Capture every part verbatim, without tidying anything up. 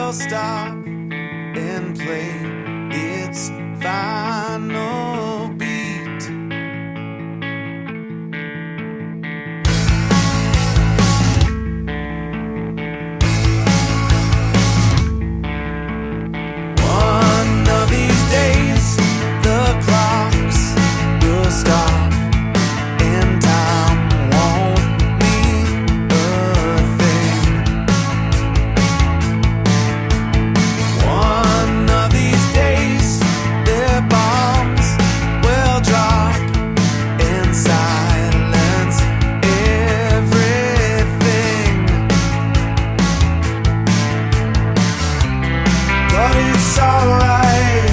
will stop and play its final beat. One of these days, the clocks will stop. It's alright,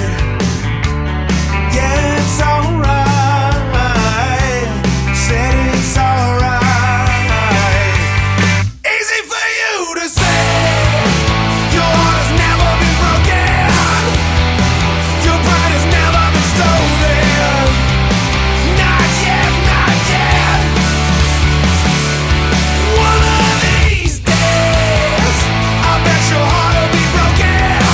yeah, it's alright. Said it's alright. Easy for you to say. Your heart has never been broken. Your pride has never been stolen. Not yet, not yet. One of these days, I bet your heart will be broken.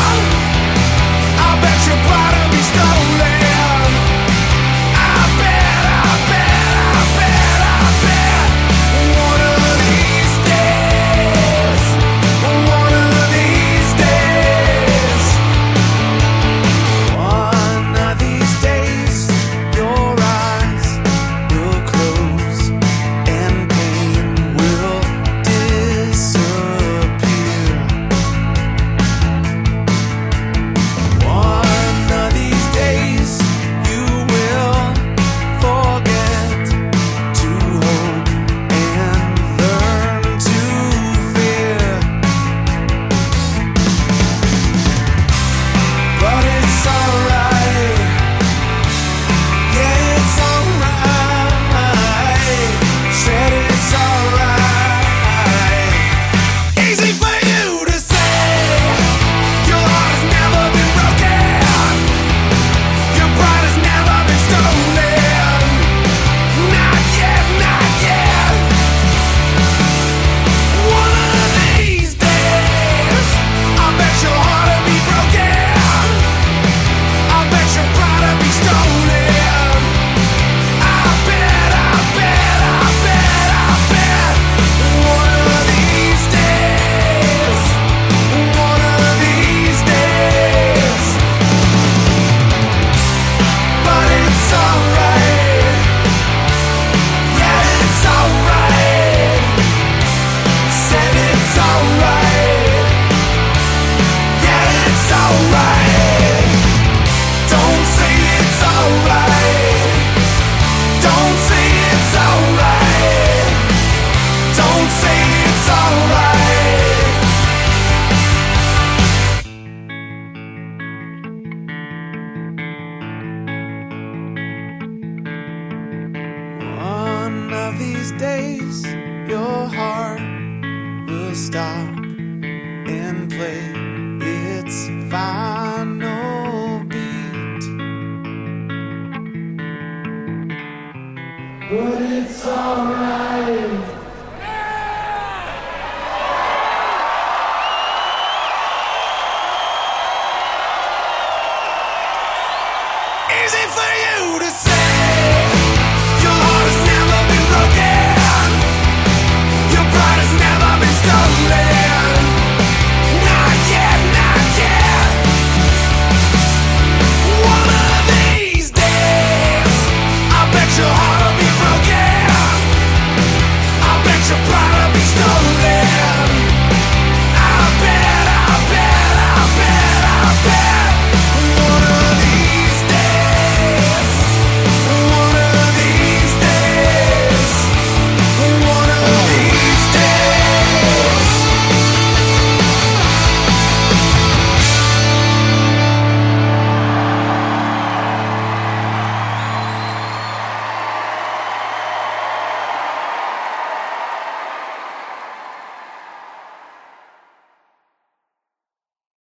Your pride will be stolen. I bet, I bet, I bet, I bet. One of these days, one of these days, one of these days, your eyes will close and pain will disappear. One of these days, your heart will stop and play its final beat. But it's alright.